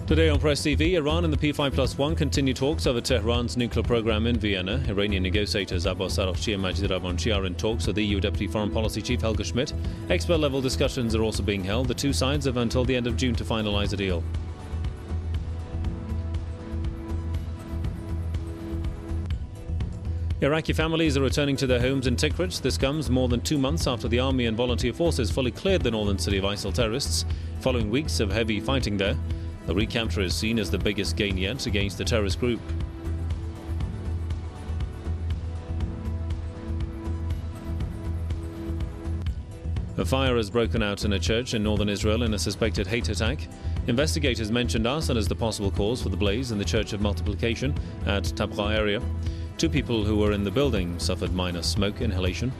Today on Press TV, Iran and the P5+1 continue talks over Tehran's nuclear program in Vienna. Iranian negotiators Abbas Araghchi and Majid Ravanchi are in talks with the EU Deputy Foreign Policy Chief Helge Schmidt. Expert-level discussions are also being held. The two sides have until the end of June to finalize a deal. Iraqi families are returning to their homes in Tikrit. This comes more than 2 months after the army and volunteer forces fully cleared the northern city of ISIL terrorists, following weeks of heavy fighting there. The recapture is seen as the biggest gain yet against the terrorist group. A fire has broken out in a church in northern Israel in a suspected hate attack. Investigators mentioned arson as the possible cause for the blaze in the Church of Multiplication at Tabqa area. 2 people who were in the building suffered minor smoke inhalation.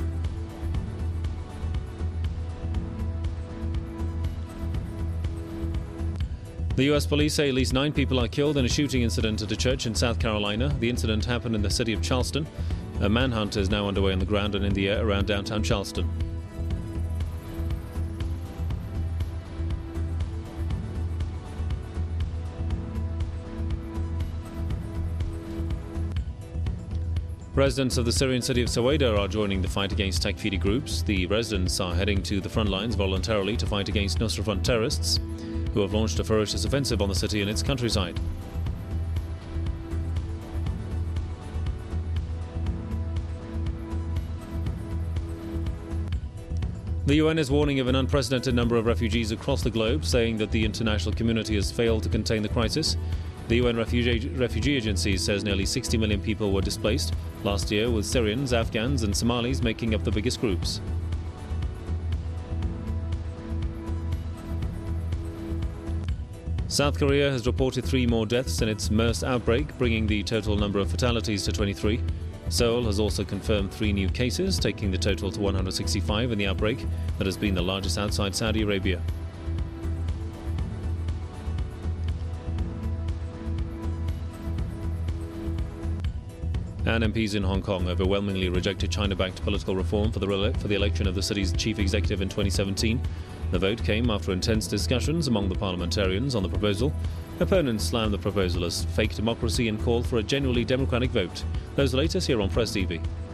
The U.S. police say at least 9 people are killed in a shooting incident at a church in South Carolina. The incident happened in the city of Charleston. A manhunt is now underway on the ground and in the air around downtown Charleston. Residents of the Syrian city of Saweda are joining the fight against Takfiri groups. The residents are heading to the front lines voluntarily to fight against Nusra Front terrorists, who have launched a ferocious offensive on the city and its countryside. The UN is warning of an unprecedented number of refugees across the globe, saying that the international community has failed to contain the crisis. The UN Refugee Agency says nearly 60 million people were displaced last year, with Syrians, Afghans and Somalis making up the biggest groups. South Korea has reported 3 more deaths in its MERS outbreak, bringing the total number of fatalities to 23. Seoul has also confirmed 3 new cases, taking the total to 165 in the outbreak that has been the largest outside Saudi Arabia. And MPs in Hong Kong overwhelmingly rejected China-backed political reform for the election of the city's chief executive in 2017. The vote came after intense discussions among the parliamentarians on the proposal. Opponents slammed the proposal as fake democracy and called for a genuinely democratic vote. Those are the latest here on Press TV.